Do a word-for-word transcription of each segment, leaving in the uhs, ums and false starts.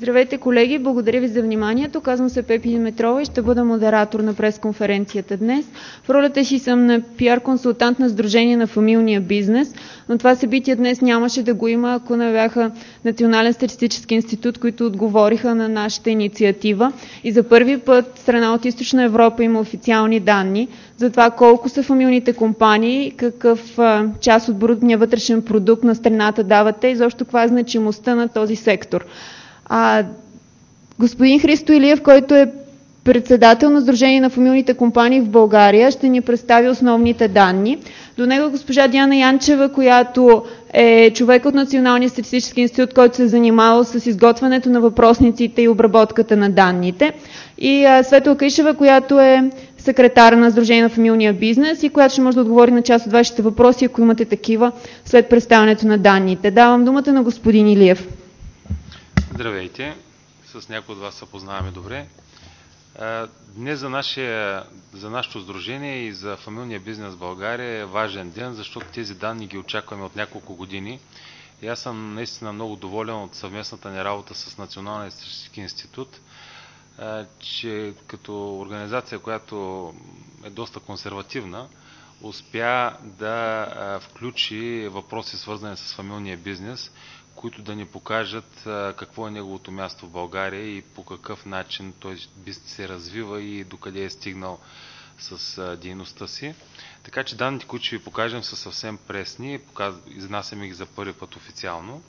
Здравейте, колеги! Благодаря ви за вниманието. Казвам се Пепи Димитрова и ще бъда модератор на пресконференцията днес. В ролята си съм на пиар-консултант на Сдружение на фамилния бизнес, но това събитие днес нямаше да го има, ако не бяха Национален статистически институт, които отговориха на нашата инициатива. И за първи път страна от Източна Европа има официални данни за това колко са фамилните компании, какъв а, част от брутния вътрешен продукт на страната дават те и защо каква е значимостта на този сектор. А, господин Христо Илиев, който е председател на Сдружение на фамилните компании в България, ще ни представи основните данни. До него госпожа Диана Янчева, която е човек от Националния статистически институт, който се е занимавал с изготвянето на въпросниците и обработката на данните. И а, Светла Каишева, която е секретар на Сдружение на фамилния бизнес и която ще може да отговори на част от вашите въпроси, ако имате такива, след представянето на данните. Давам думата на господин Илиев. Здравейте! С някои от вас се познаваме добре. Днес за, нашия, за нашето сдружение и за фамилния бизнес в България е важен ден, защото тези данни ги очакваме от няколко години. И аз съм наистина много доволен от съвместната ни работа с Националния статистически институт, че като организация, която е доста консервативна, успя да включи въпроси, свързани с фамилния бизнес, които да ни покажат какво е неговото място в България и по какъв начин той се развива и докъде е стигнал с дейността си. Така че данните, които ще ви покажем, са съвсем пресни. Изнасяме ги за първи път официално.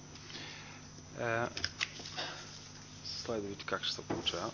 Слайдовете как ще се получава.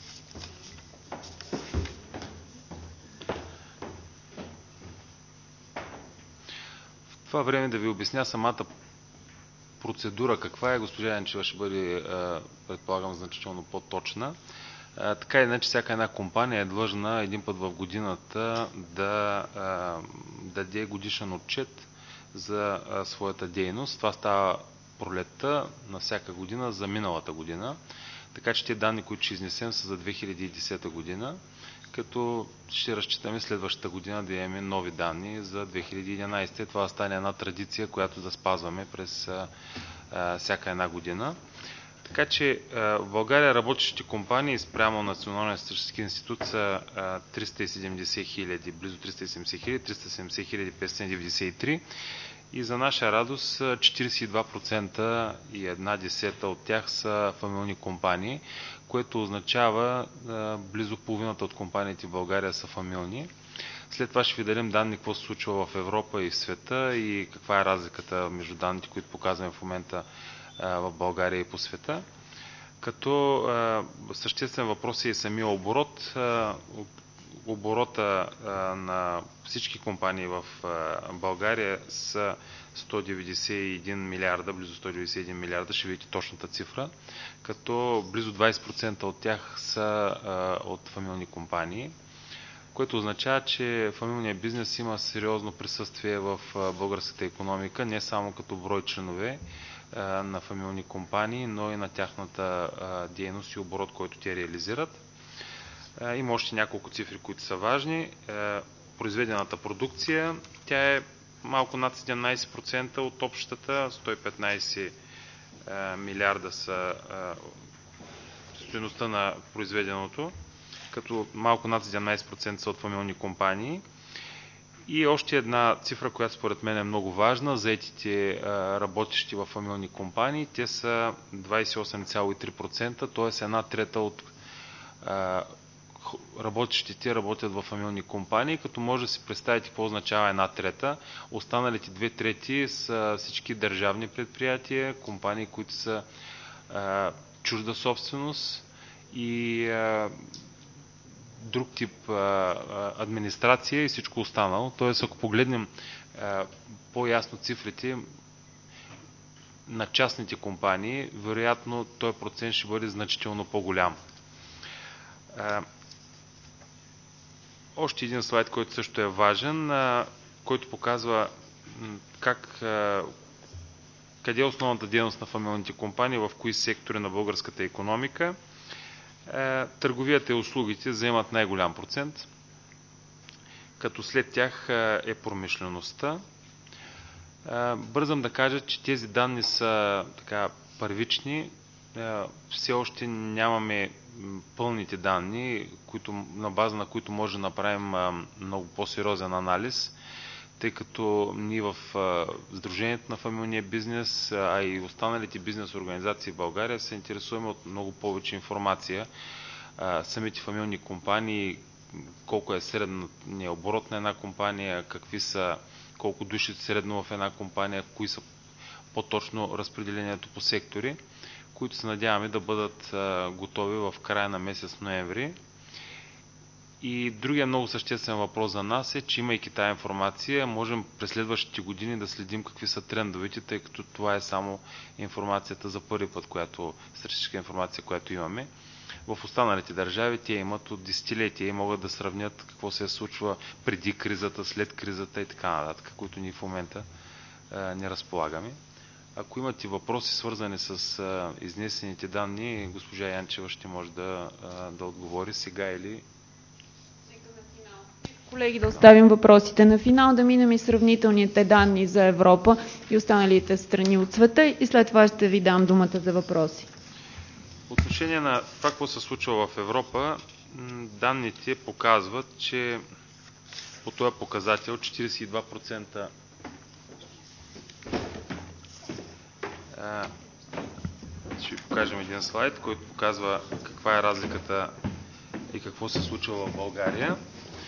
В това време да ви обясня самата процедура каква е. Госпожа Янчева ще бъде, предполагам, значително по-точна. Така иначе всяка една компания е длъжна един път в годината да даде годишен отчет за своята дейност. Това става пролетта на всяка година за миналата година. Така че тези данни, които ще изнесем, са за две хиляди и десета година, като ще разчитаме следващата година да имаме нови данни за две хиляди и единадесета. Това стане една традиция, която да спазваме през а, а, всяка една година. Така че а, в България работещите компании спрямо Националния статистически институт са а, триста и седемдесет хиляди, близо триста и седемдесет хиляди, триста и седемдесет хиляди петстотин деветдесет и три. И за наша радост четиридесет и два процента и една десета от тях са фамилни компании, което означава близо половината от компаниите в България са фамилни. След това ще ви дадем данни какво се случва в Европа и в света и каква е разликата между данните, които показваме в момента в България и по света. Като съществен въпрос е и самия оборот. Оборота на всички компании в България са сто деветдесет и един милиарда, близо сто деветдесет и един милиарда, ще видите точната цифра, като близо двадесет процента от тях са от фамилни компании, което означава, че фамилният бизнес има сериозно присъствие в българската икономика, не само като брой членове на фамилни компании, но и на тяхната дейност и оборот, който те реализират. Има още няколко цифри, които са важни. Произведената продукция, тя е малко над седемнадесет процента от общата, сто и петнадесет милиарда са стойността на произведеното, като малко над седемнадесет процента са от фамилни компании. И още една цифра, която според мен е много важна, заетите работещи в фамилни компании, те са двадесет и осем цяло и три процента, т.е. една трета от работещите работят в фамилни компании, като може да си представите какво означава една трета. Останалите две трети са всички държавни предприятия, компании, които са а, чужда собственост и а, друг тип а, администрация и всичко останало. Тоест, ако погледнем по-ясно цифрите на частните компании, вероятно този процент ще бъде значително по-голям. Още един слайд, който също е важен, който показва как, къде е основната дейност на фамилните компании, в кои сектори на българската икономика. Търговията и услугите заемат най-голям процент, като след тях е промишлеността. Бързам да кажа, че тези данни са така първични. все още нямаме пълните данни, които, на база на които може да направим много по-сериозен анализ, тъй като ние в Сдружението на фамилния бизнес, а и останалите бизнес организации в България се интересуваме от много повече информация. Самите фамилни компании, колко е средния оборот на една компания, какви са, колко души средно в една компания, кои са по-точно разпределението по сектори, които се надяваме да бъдат готови в края на месец ноември. И другия много съществен въпрос за нас е, че имайки тази информация, можем през следващите години да следим какви са трендовете, тъй като това е само информацията за първи път, която, статистическа информация, която имаме. В останалите държави те имат от десетилетия и могат да сравнят какво се случва преди кризата, след кризата и така нататък, които ние в момента а, не разполагаме. Ако имате въпроси, свързани с а, изнесените данни, госпожа Янчева ще може да, а, да отговори сега или... Колеги, да оставим въпросите на финал, да минем и сравнителните данни за Европа и останалите страни от света и след това ще ви дам думата за въпроси. По отношение на това, какво се случва в Европа, данните показват, че по този показател четиридесет и два процента ще ви покажем един слайд, който показва каква е разликата и какво се случва в България.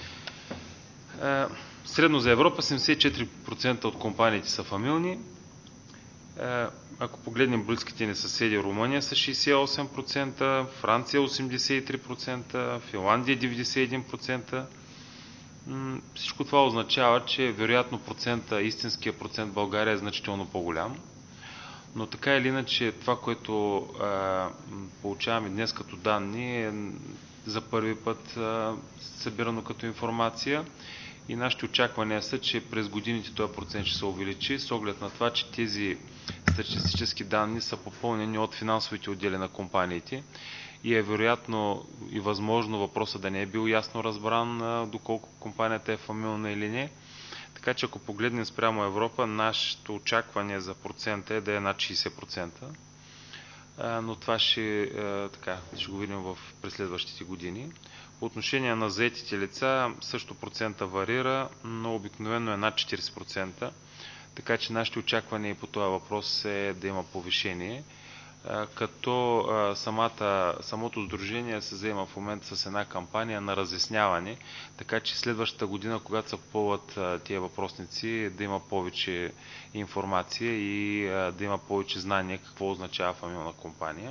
Средно за Европа седемдесет и четири процента от компаниите са фамилни. Ако погледнем близките ни съседи, Румъния са шейсет и осем процента, Франция осемдесет и три процента, Финландия деветдесет и един процента. Всичко това означава, че вероятно процента, истинския процент в България е значително по-голям. Но така или иначе това, което а, получаваме днес като данни е за първи път а, събирано като информация. И нашите очаквания са, че през годините този процент ще се увеличи, с оглед на това, че тези статистически данни са попълнени от финансовите отдели на компаниите и е вероятно и възможно въпросът да не е бил ясно разбран доколко компанията е фамилна или не. Така че ако погледнем спрямо Европа, нашето очакване за процента е да е над шейсет процента. Но това ще, така, ще го видим в преследващите години. По отношение на заетите лица, също процента варира, но обикновено е над четиридесет процента. Така че нашите очаквания по този въпрос е да има повишение, като самата, самото сдружение се заема в момента с една кампания на разясняване, така че следващата година, когато се попълват тия въпросници, да има повече информация и да има повече знание какво означава фамилна компания.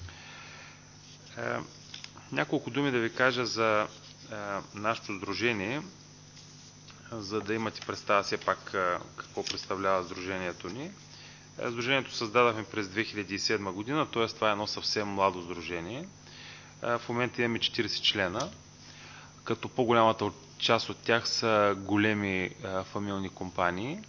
Няколко думи да ви кажа за нашето сдружение, за да имате представа все пак какво представлява сдружението ни. Сдружението създадахме през две хиляди и седма година, т.е. това е едно съвсем младо сдружение. В момента имаме четиридесет члена, като по-голямата част от тях са големи фамилни компании.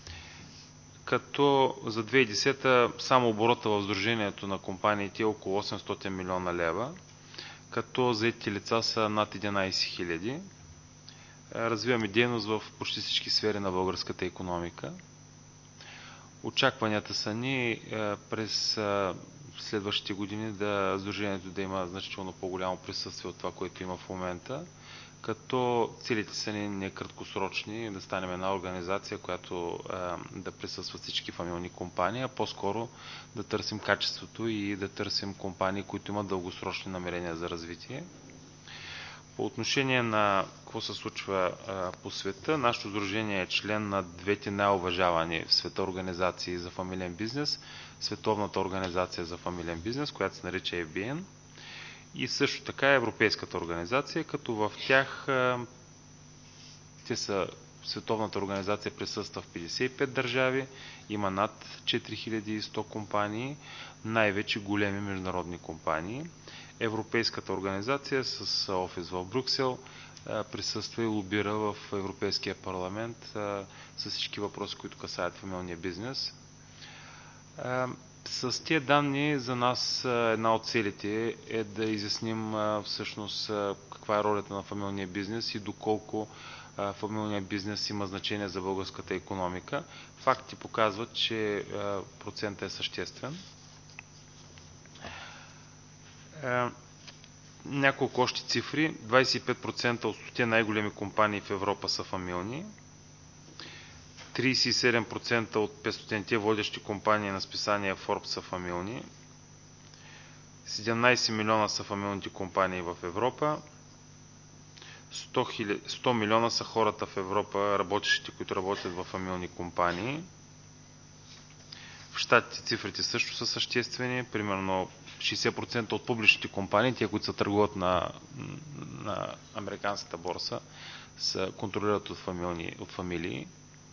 Като за две хиляди и десета само оборота в сдружението на компаниите е около осемстотин милиона лева, като заетите лица са над единадесет хиляди. Развиваме дейност в почти всички сфери на българската икономика. Очакванията са ни през следващите години да сдружението да има значително по-голямо присъствие от това, което има в момента, като целите са ни не краткосрочни, да станем една организация, която да присъства всички фамилни компании, а по-скоро да търсим качеството и да търсим компании, които имат дългосрочни намерения за развитие. По отношение на какво се случва а, по света, нашето сдружение е член на двете най-уважавани в света организации за фамилен бизнес, Световната организация за фамилен бизнес, която се нарича Еф Би Ен, и също така Европейската организация, като в тях а, те са, Световната организация присъства в петдесет и пет държави, има над четири хиляди и сто компании, най-вече големи международни компании. Европейската организация с офис в Брюксел присъства и лобира в Европейския парламент с всички въпроси, които касаят фамилния бизнес. С тези данни за нас една от целите е да изясним всъщност каква е ролята на фамилния бизнес и доколко фамилния бизнес има значение за българската икономика. Фактите показват, че процентът е съществен. Няколко още цифри. двадесет и пет процента от стотите най-големи компании в Европа са фамилни. тридесет и седем процента от петстотинте водещи компании на списание Forbes са фамилни. седемнадесет милиона са фамилните компании в Европа. сто милиона са хората в Европа, работещите, които работят в фамилни компании. В щатите цифрите също са съществени. Примерно шейсет процента от публичните компании, тия, които се търгуват на, на американската борса, се контролират от, фамилни, от фамилии.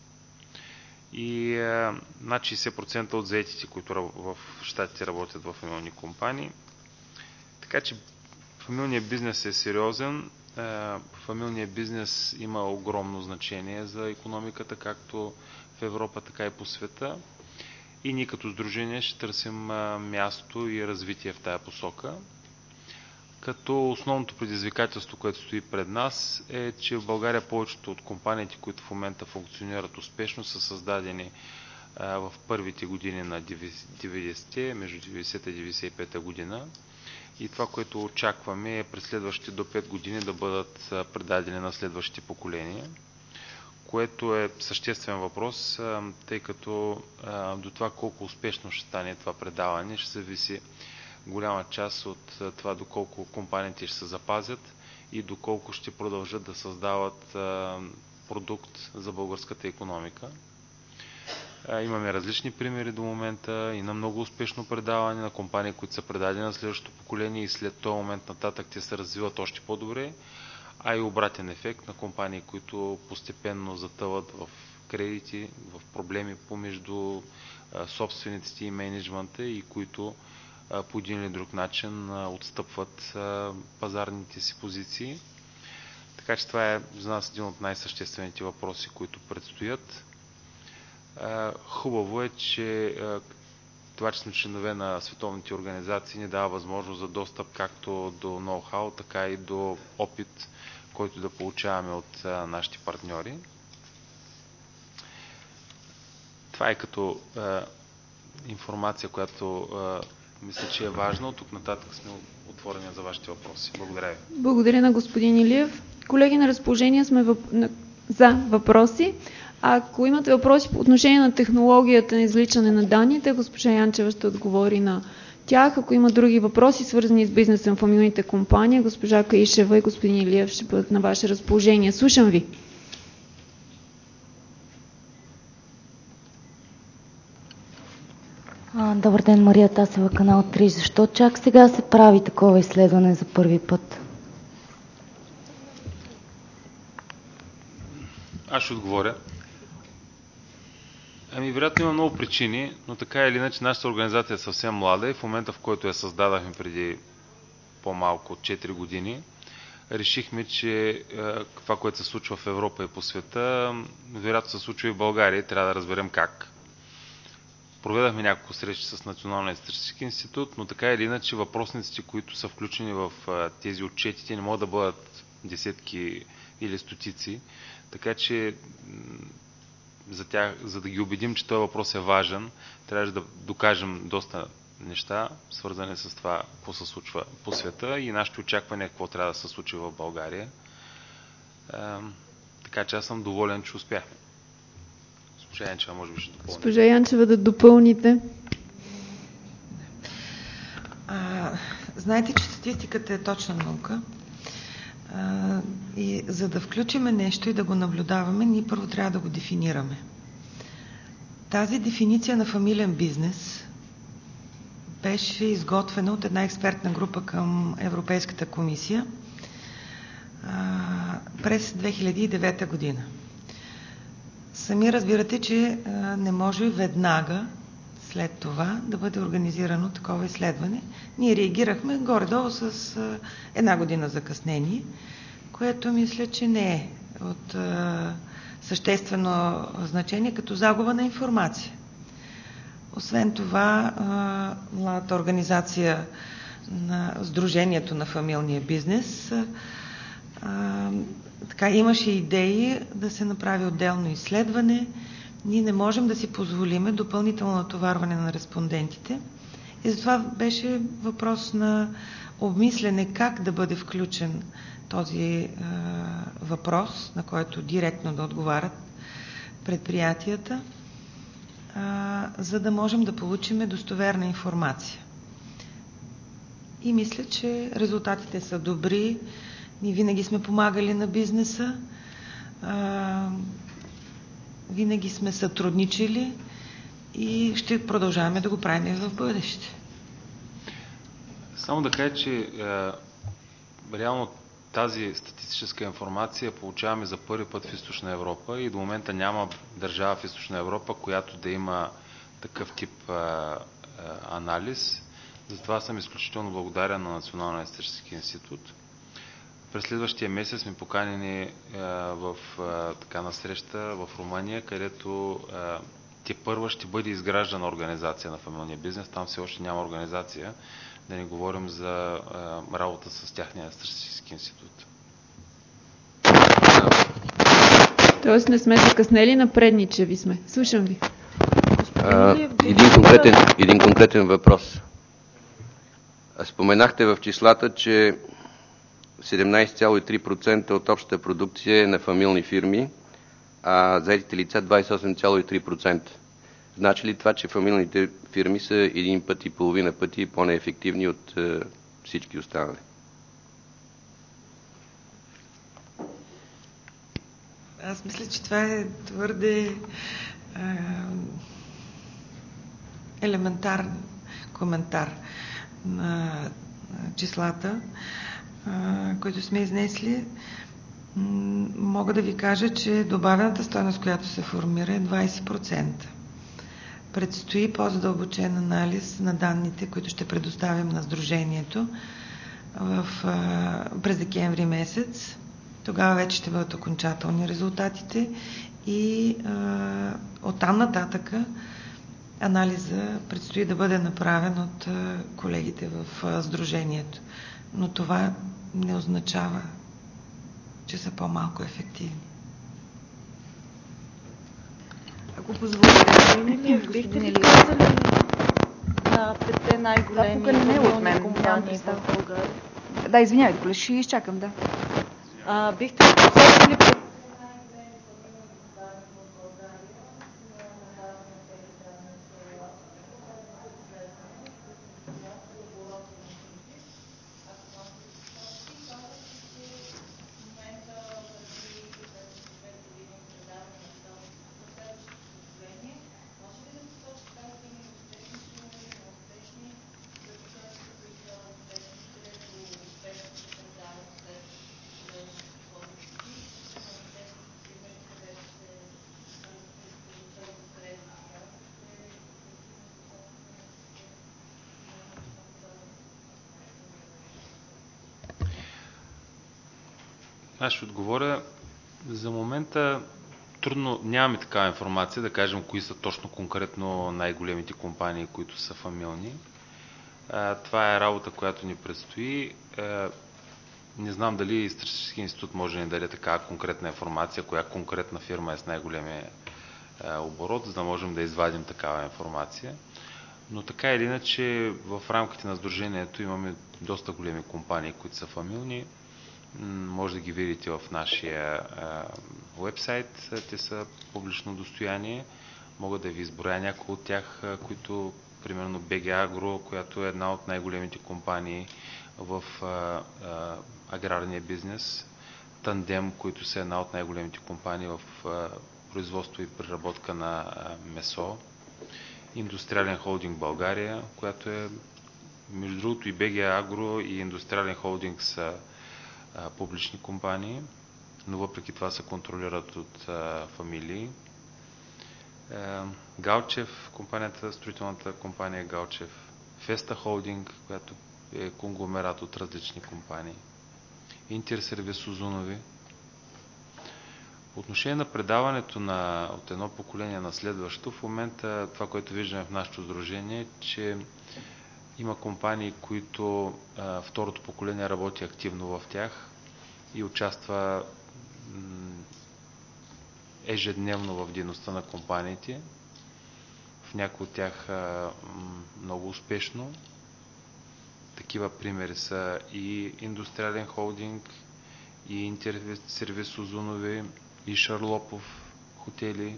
И е, над шейсет процента от заетите, които в щатите работят в фамилни компании. Така че фамилният бизнес е сериозен. Е, фамилният бизнес има огромно значение за икономиката, както в Европа, така и по света. И ние като сдружение ще търсим място и развитие в тая посока. Като основното предизвикателство, което стои пред нас, е, че в България повечето от компаниите, които в момента функционират успешно, са създадени в първите години на деветдесетте, между деветдесета и деветдесет и пета година. И това, което очакваме, е през следващите до пет години да бъдат предадени на следващите поколения, което е съществен въпрос, тъй като до това колко успешно ще стане това предаване, ще зависи голяма част от това доколко компаниите ще се запазят и доколко ще продължат да създават продукт за българската икономика. Имаме различни примери до момента и на много успешно предаване на компании, които са предадени на следващото поколение и след този момент нататък те се развиват още по-добре, а и обратен ефект на компании, които постепенно затъват в кредити, в проблеми помежду собствениците и мениджмънта и които по един или друг начин отстъпват пазарните си позиции. Така че това е за нас един от най-съществените въпроси, които предстоят. Хубаво е, че това, че сме членове на световните организации, ни дава възможност за достъп както до ноу-хау, така и до опит, който да получаваме от нашите партньори. Това е като информация, която мисля, че е важна. От тук нататък сме отворени за вашите въпроси. Благодаря ви. Благодаря на господин Илиев. Колеги, на разположение сме въп... за въпроси. Ако имате въпроси по отношение на технологията на извличане на данните, госпожа Янчева ще отговори на тях. Ако има други въпроси, свързани с бизнеса на фамилните компании, госпожа Каишева и господин Илиев ще бъдат на ваше разположение. Слушам ви. Добър ден, Мария Тасева, канал три. Защо чак сега се прави такова изследване за първи път? Аз ще отговоря. Ами, вероятно има много причини, но така или иначе нашата организация е съвсем млада и в момента, в който я създадахме преди по-малко от четири години, решихме, че това, което се случва в Европа и по света, вероятно се случва и в България и трябва да разберем как. Проведахме няколко срещи с Националния статистически институт, но така или иначе въпросниците, които са включени в тези отчетите, не могат да бъдат десетки или стотици. Така че за, тях, за да ги убедим, че този въпрос е важен, трябваше да докажем доста неща, свързани с това, какво се случва по света и нашите очаквания, какво трябва да се случи в България. Е, така че аз съм доволен, че успяхме. Госпожа Янчева, може би ще допълни. Госпожа Янчева, да допълните. А, знаете, че статистиката е точна наука. А, и за да включиме нещо и да го наблюдаваме, ние първо трябва да го дефинираме. Тази дефиниция на фамилен бизнес беше изготвена от една експертна група към Европейската комисия а, през две хиляди и девета година. Сами разбирате, че а, не може веднага след това да бъде организирано такова изследване. Ние реагирахме горе-долу с а, една година закъснение, което мисля, че не е от а, съществено значение като загуба на информация. Освен това, а, младата организация на Сдружението на фамилния бизнес а, така имаше идеи да се направи отделно изследване. Ние не можем да си позволиме допълнително натоварване на респондентите И затова беше въпрос на обмислене как да бъде включен този е, въпрос, на който директно да отговарят предприятията, е, за да можем да получим достоверна информация. И мисля, че резултатите са добри. Ние винаги сме помагали на бизнеса, е, винаги сме сътрудничили и ще продължаваме да го правим в бъдеще. Само да кажа, че е, реално тази статистическа информация получаваме за първи път в Източна Европа и до момента няма държава в Източна Европа, която да има такъв тип е, е, анализ. Затова съм изключително благодарен на Националния статистически институт. През следващия месец сме поканени е, в е, така на среща в Румъния, където е, те първа ще бъде изграждана организация на фамилния бизнес. Там все още няма организация, да не говорим за е, работа с тяхния статистически институт. Тоест не сме закъснели, напредничеви сме. Слушам ви. А, един, конкретен, един конкретен въпрос. Споменахте в числата, че седемнайсет цяло и три процента от общата продукция е на фамилни фирми, а заетите лица двайсет и осем цяло и три процента. Значи ли това, че фамилните фирми са един път и половина пъти по-неефективни от е, всички останали? Аз мисля, че това е твърде е, елементарен коментар на числата, е, които сме изнесли. Мога да ви кажа, че добавената стойност, която се формира, е двайсет процента. Предстои по-задълбочен анализ на данните, които ще предоставим на Сдружението в, през декември месец. Тогава вече ще бъдат окончателни резултатите и а, оттам нататъка анализа предстои да бъде направен от а, колегите в а, Сдружението. Но това не означава, че са по-малко ефективни. Ако позволите, бихте ли казали на петте най-големи фамилни компании в България? Да, извинявайте, коле, ще изчакам, да. А, бихте ли посочили пет Аз ще отговоря. За момента трудно нямаме такава информация, да кажем кои са точно конкретно най-големите компании, които са фамилни. Това е работа, която ни предстои. Не знам дали Статистически институт може да ни даде такава конкретна информация, коя конкретна фирма е с най-големия оборот, за да можем да извадим такава информация. Но така или иначе в рамките на Сдружението имаме доста големи компании, които са фамилни. Може да ги видите в нашия уебсайт. Те са публично достояние. Мога да ви изброя някои от тях, които, примерно БГ Агро, която е една от най-големите компании в а, а, аграрния бизнес. Тандем, които са една от най-големите компании в а, производство и преработка на а, месо. Индустриален холдинг България, която е, между другото, и БГ Агро и Индустриален холдинг са а, публични компании, но въпреки това се контролират от а, фамилии. А, Галчев, компанията, строителната компания Галчев. Феста Холдинг, която е конгломерат от различни компании. Интерсервис Озунови. По отношение на предаването на, от едно поколение на следващо, в момента това, което виждаме в нашето сдружение, е, че има компании, които а, второто поколение работи активно в тях и участва ежедневно в дейността на компаниите. в някои от тях много успешно. Такива примери са и Индустриален холдинг, и Интерсервис Озунови, и Шарлопов хотели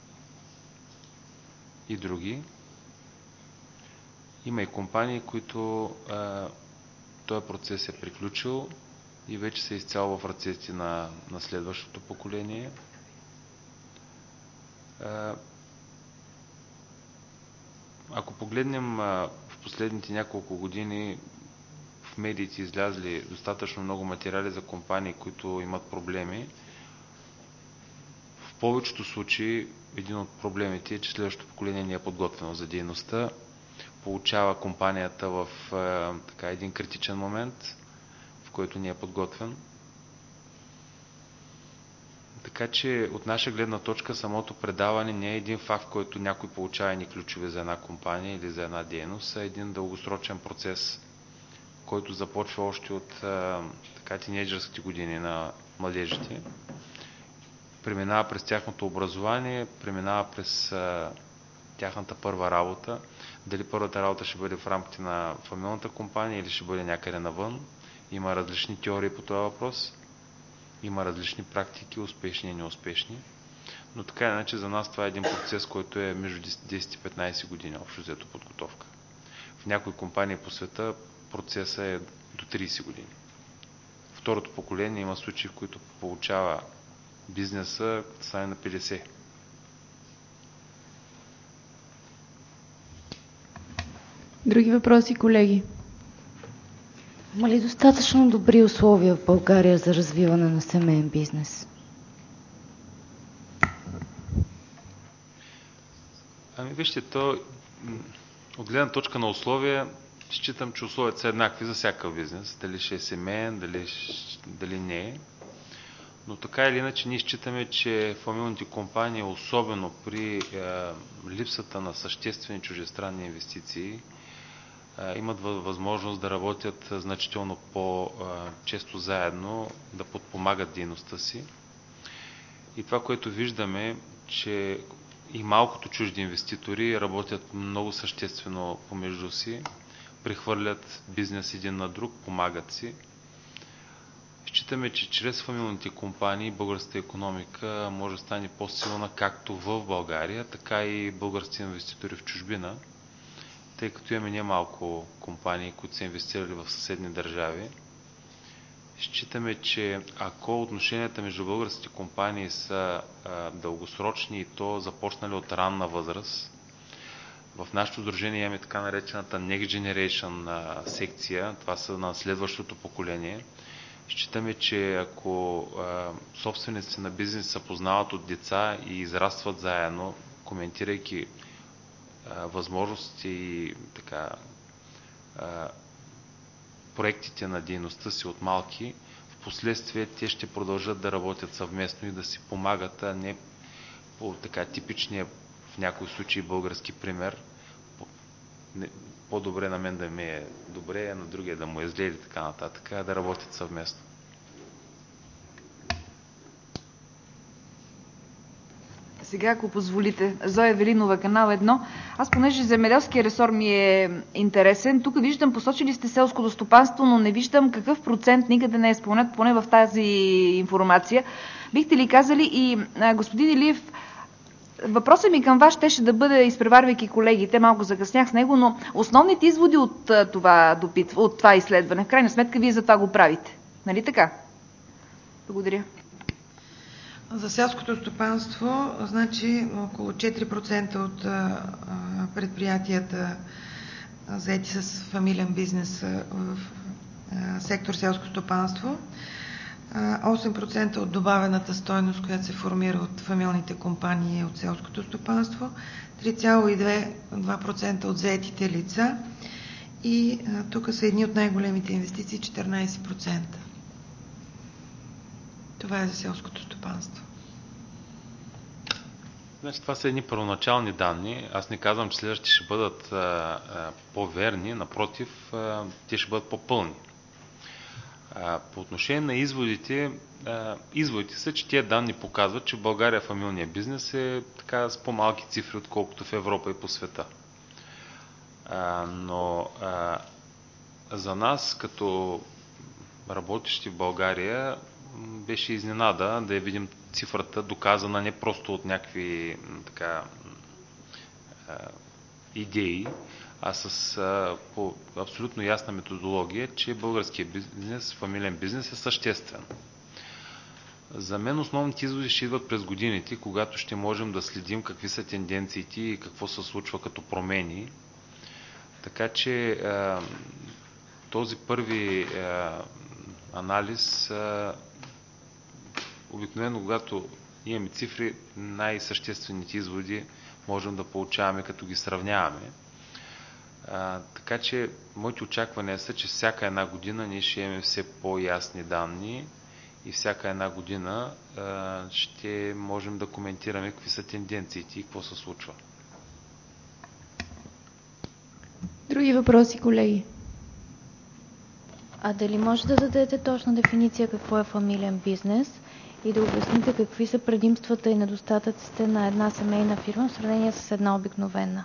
и други. Има и компании, които а, този процес е приключил и вече са изцяло в ръцете на, на следващото поколение. А, ако погледнем а, в последните няколко години, в медиите излязли достатъчно много материали за компании, които имат проблеми. В повечето случаи един от проблемите е, че следващото поколение не е подготвено за дейността. Получава компанията в е, така, един критичен момент, в който не е подготвен. Така че от наша гледна точка самото предаване не е един факт, в който някой получава ни ключове за една компания или за една дейност, а един дългосрочен процес, който започва още от така, тинейджърските години на младежите. Преминава през тяхното образование, преминава през а, тяхната първа работа. Дали първата работа ще бъде в рамките на фамилната компания или ще бъде някъде навън. Има различни теории по този въпрос. Има различни практики, успешни и неуспешни. Но така иначе за нас това е един процес, който е между десет и петнайсет години общо взето подготовка. В някои компании по света процесът е до трийсет години. Второто поколение има случаи, в които получава бизнеса, като стане на петдесет. Други въпроси, колеги? Има ли достатъчно добри условия в България за развиване на семейен бизнес? Ами вижте, то от гледна точка на условия, считам, че условията са еднакви за всякакъв бизнес. Дали ще е семейен, дали, дали не е. Но така или иначе ние считаме, че фамилните компании, особено при е, липсата на съществени чуждестранни инвестиции, е, имат възможност да работят значително по-често заедно, да подпомагат дейността си. И това, което виждаме, че и малкото чужди инвеститори работят много съществено помежду си, прехвърлят бизнес един на друг, помагат си. Считаме, че чрез фамилните компании българската икономика може да стане по-силна както в България, така и българските инвеститори в чужбина, тъй като имаме немалко компании, които са инвестирали в съседни държави. Считаме, че ако отношенията между българските компании са а, дългосрочни и то започнали от ранна възраст, в нашето сдружение имаме така наречената Next Generation а, секция, това са на следващото поколение. Считаме, че ако а, собствениците на бизнес се познават от деца и израстват заедно, коментирайки а, възможности и така, а, проектите на дейността си от малки, в последствие те ще продължат да работят съвместно и да си помагат, а не по така типичния в някои случаи български пример. По-добре на мен да ми е добре, а на другия да му е зле или така нататък, а да работят съвместно. Сега, ако позволите, Зоя Велинова, канал едно. Аз, понеже земеделския ресор ми е интересен, тук виждам, посочили сте селското стопанство, но не виждам какъв процент никъде не е споменат, поне в тази информация. Бихте ли казали и а, господин Илиев, въпросът ми към вас щеше да бъде, изпреварвайки колегите, малко закъснях с него, но основните изводи от това, допит, от това изследване, в крайна сметка вие за това го правите. Нали така? Благодаря. За селското стопанство, значи около четири процента от а, предприятията, заети с фамилен бизнес в а, сектор селско стопанство, осем процента от добавената стойност, която се формира от фамилните компании от селското стопанство, три цяло и две процента от заетите лица и а, тук са едни от най-големите инвестиции, четиринайсет процента. Това е за селското стопанство. Значи, това са едни първоначални данни. Аз не казвам, че следващите ще бъдат а, а, по-верни, напротив, а, те ще бъдат по-пълни. А, по отношение на изводите, а, изводите са, че тези данни показват, че в България фамилния бизнес е така с по-малки цифри, отколкото в Европа и по света. А, но а, за нас, като работещи в България, беше изненада да я видим цифрата доказана не просто от някакви така а, идеи, а с а, по абсолютно ясна методология, че българският бизнес, фамилен бизнес е съществен. За мен основните изводи ще идват през годините, когато ще можем да следим какви са тенденциите и какво се случва като промени. Така че а, този първи а, анализ, а, обикновено когато имаме цифри, най-съществените изводи можем да получаваме, като ги сравняваме. А, така че моите очаквания са, че всяка една година ние ще имаме все по-ясни данни и всяка една година а, ще можем да коментираме какви са тенденциите и какво се случва. Други въпроси, колеги? А дали може да дадете точна дефиниция какво е фамилен бизнес и да обясните какви са предимствата и недостатъците на една семейна фирма в сравнение с една обикновена?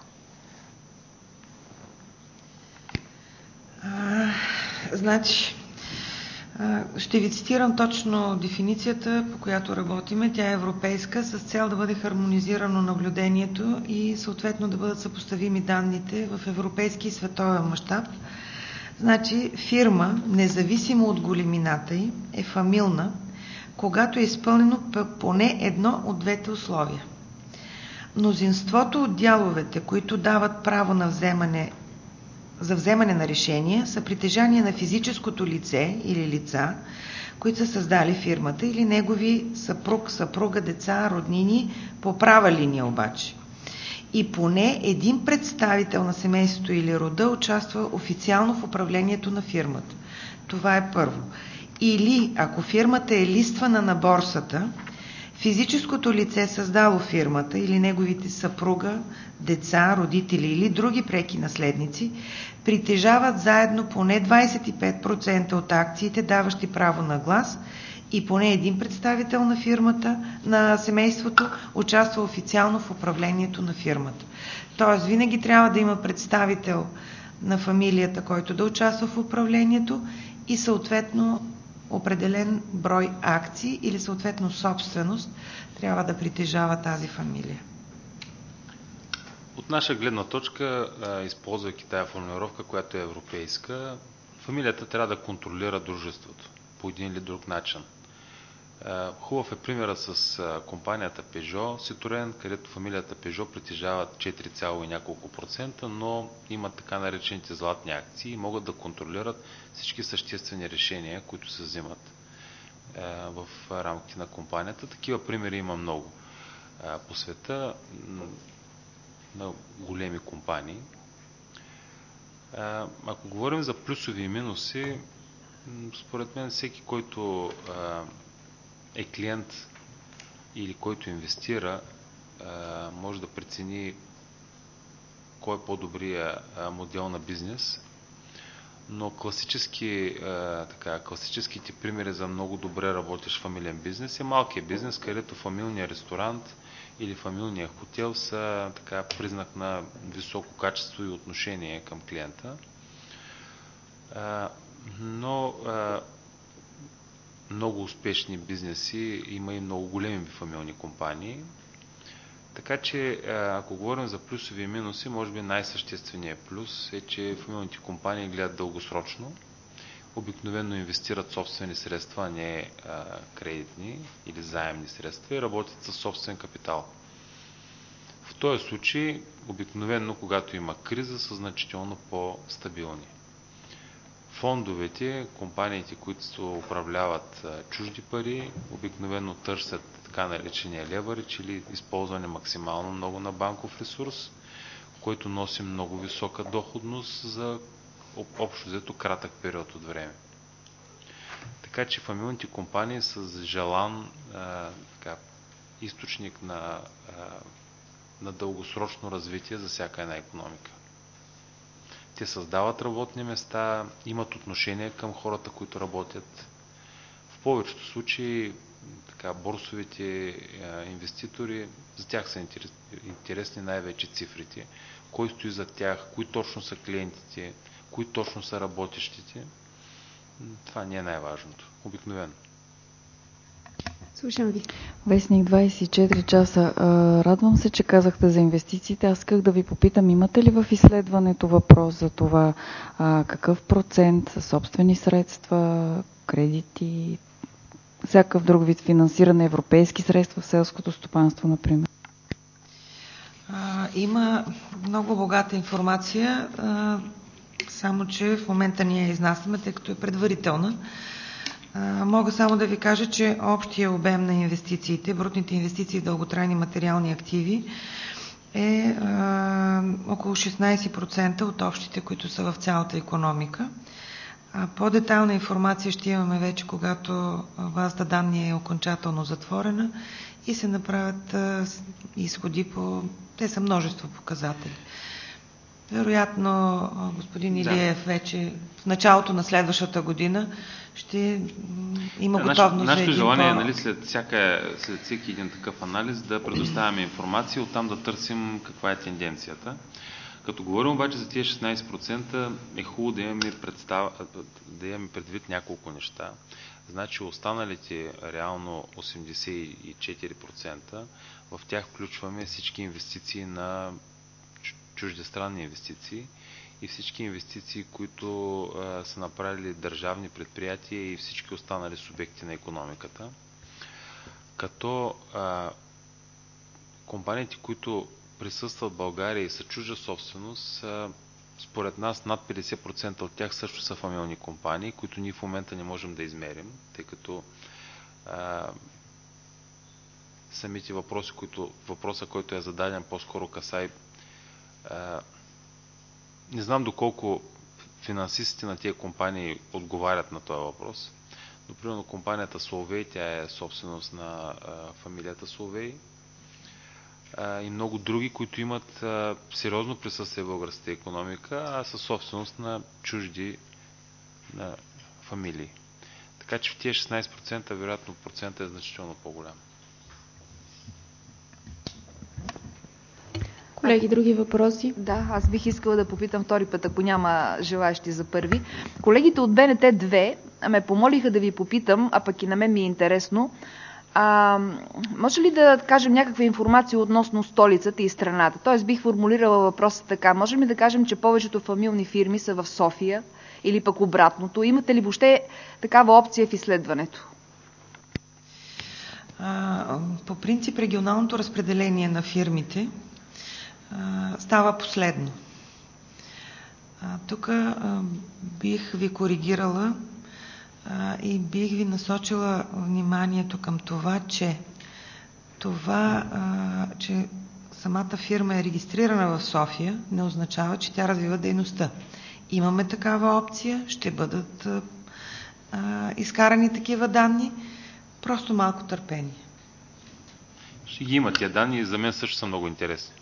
А, значи, а, ще ви цитирам точно дефиницията, по която работиме. Тя е европейска, с цел да бъде хармонизирано наблюдението и съответно да бъдат съпоставими данните в европейски и световен мащаб. Значи, фирма, независимо от големината й, е фамилна, когато е изпълнено поне едно от двете условия. Мнозинството от дяловете, които дават право на вземане, за вземане на решения, са притежание на физическото лице или лица, които са създали фирмата, или негови съпруг, съпруга, деца, роднини, по права линия обаче. И поне един представител на семейството или рода участва официално в управлението на фирмата. Това е първо. Или, ако фирмата е листвана на борсата, физическото лице, създало фирмата, или неговите съпруга, деца, родители или други преки наследници, притежават заедно поне двадесет и пет процента от акциите, даващи право на глас, и поне един представител на фирмата, на семейството, участва официално в управлението на фирмата. Тоест, винаги трябва да има представител на фамилията, който да участва в управлението, и съответно определен брой акции или съответно собственост трябва да притежава тази фамилия. От наша гледна точка, използвайки тая формулировка, която е европейска, фамилията трябва да контролира дружеството по един или друг начин. Хубав е примерът с компанията Peugeot, Citroën, където фамилията Peugeot притежава четири цяло и няколко процента, но имат така наречените златни акции и могат да контролират всички съществени решения, които се взимат в рамките на компанията. Такива примери има много по света на големи компании. Ако говорим за плюсови и минуси, според мен всеки, който е клиент или който инвестира, може да прецени кой е по-добрия модел на бизнес. Но класически, така, класическите примери за много добре работещ фамилен бизнес е малкият бизнес, където фамилният ресторант или фамилният хотел са така признак на високо качество и отношение към клиента. Но много успешни бизнеси има и много големи фамилни компании. Така че, ако говорим за плюсови и минуси, може би най-същественият плюс е, че фамилните компании гледат дългосрочно, обикновено инвестират собствени средства, а не а, кредитни или заемни средства, и работят със собствен капитал. В този случай, обикновено, когато има криза, са значително по-стабилни. Фондовете, компаниите, които управляват чужди пари, обикновено търсят така наречения леверидж или използване максимално много на банков ресурс, който носи много висока доходност за общо взето кратък период от време. Така че фамилните компании са желан а, така, източник на, а, на дългосрочно развитие за всяка една икономика. те създават работни места, имат отношение към хората, които работят. В повечето случаи така, борсовите а, инвеститори, за тях са интересни най-вече цифрите. Кой стои за тях, кои точно са клиентите, кои точно са работещите. Това не е най-важното, обикновено. Слушам ви. Вестник двайсет и четири часа. Радвам се, че казахте за инвестициите. Аз исках да ви попитам, имате ли в изследването въпрос за това какъв процент са собствени средства, кредити, всякакъв друг вид финансиране, европейски средства в селското стопанство, например? А, има много богата информация, а, само че в момента ние я изнасяме, тъй като е предварителна. А, мога само да ви кажа, че общия обем на инвестициите, брутните инвестиции в дълготрайни материални активи е а, около шестнайсет процента от общите, които са в цялата икономика. А по-детална информация ще имаме вече, когато базата данни е окончателно затворена и се направят а, изходи по... Те са множество показатели. Вероятно, господин Илиев да. вече в началото на следващата година ще има да, готовност нашето за един желание е, по... нали, след, всяка, след всеки един такъв анализ да предоставяме информация, оттам да търсим каква е тенденцията. Като говорим обаче за тези шестнайсет процента, е хубаво да имаме, представ... да имаме предвид няколко неща. Значи останалите реално осемдесет и четири процента, в тях включваме всички инвестиции на чуждестранни инвестиции и всички инвестиции, които а, са направили държавни предприятия и всички останали субекти на икономиката. Като а, компаниите, които присъстват в България и са чужда собственост, а, според нас над петдесет процента от тях също са фамилни компании, които ние в момента не можем да измерим, тъй като а, самите въпроси, които, въпроса, който е зададен, по-скоро касае. А, не знам доколко финансистите на тия компании отговарят на този въпрос. Но, примерно, компанията Соловей, тя е собственост на а, фамилията Соловей а, и много други, които имат а, сериозно присъствие в българската икономика, а са собственост на чужди на фамилии. Така че в тия шестнайсет процента, вероятно, процента е значително по-голям. Колеги, други въпроси? Да, аз бих искала да попитам втори път, ако няма желаящи за първи. Колегите от Б Н Т две ме помолиха да ви попитам, а пък и на мен ми е интересно, а, може ли да кажем някаква информация относно столицата и страната? Тоест бих формулирала въпроса така. Можем ли да кажем, че повечето фамилни фирми са в София или пък обратното? Имате ли въобще такава опция в изследването? А, по принцип регионалното разпределение на фирмите става последно. Тук бих ви коригирала а, и бих ви насочила вниманието към това, че това, а, че самата фирма е регистрирана в София, не означава, че тя развива дейността. Имаме такава опция, ще бъдат а, изкарани такива данни, просто малко търпение. Ще ги има тия данни и за мен също са много интересни.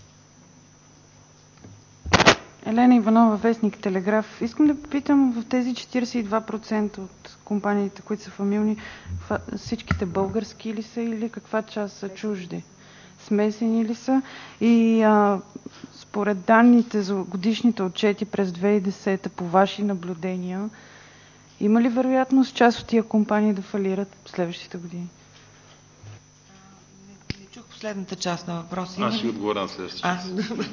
Елена Иванова, вестник Телеграф. Искам да попитам, в тези четирийсет и два процента от компаниите, които са фамилни, всичките български ли са или каква част са чужди? Смесени ли са? И а, според данните за годишните отчети през две хиляди и десета по ваши наблюдения, има ли вероятност част от тия компании да фалират в следващите години? Не, не чух последната част на въпроса. Аз ще отговоря на следващата част. А, добре.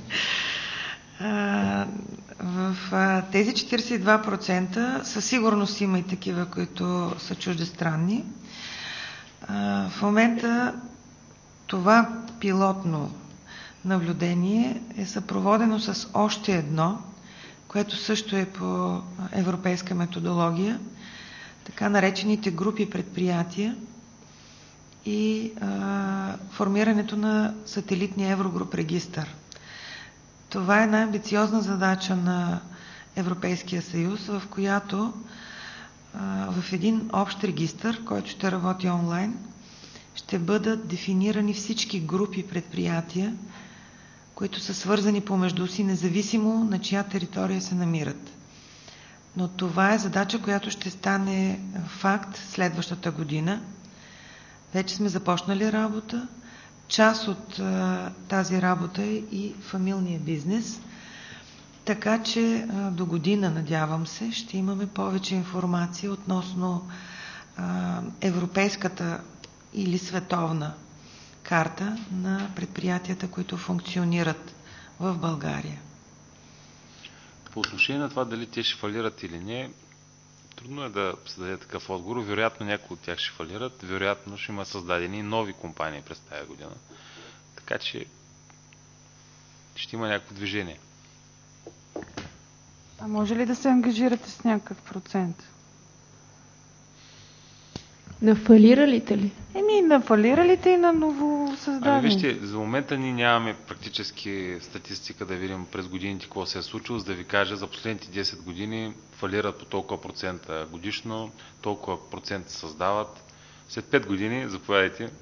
В тези четирийсет и два процента със сигурност има и такива, които са чуждестранни. В момента това пилотно наблюдение е съпроводено с още едно, което също е по европейска методология, така наречените групи предприятия и а, формирането на сателитния Еврогруп регистър. Това е най-амбициозна задача на Европейския съюз, в която а, в един общ регистър, който ще работи онлайн, ще бъдат дефинирани всички групи предприятия, които са свързани помежду си, независимо на чия територия се намират. Но това е задача, която ще стане факт следващата година. Вече сме започнали работа. Част от а, тази работа е и фамилния бизнес. Така че а, до година, надявам се, ще имаме повече информация относно а, европейската или световна карта на предприятията, които функционират в България. По отношение на това дали те ще фалират или не, трудно е да се даде такъв отговор. Вероятно някои от тях ще фалират, вероятно ще има създадени нови компании през тази година. Така че ще има някакво движение. А може ли да се ангажирате с някакъв процент? На фалиралите ли? Еми, на фалиралите и на новосъздадени. Ами вижте, за момента ние нямаме практически статистика да видим през годините какво се е случило, за да ви кажа за последните десет години фалират по толкова процента годишно, толкова процент създават. След пет години, заповядайте.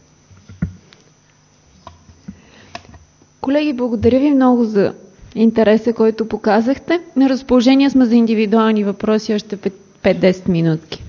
Колеги, благодаря ви много за интереса, който показахте. На разположение сме за индивидуални въпроси още пет-десет минутки.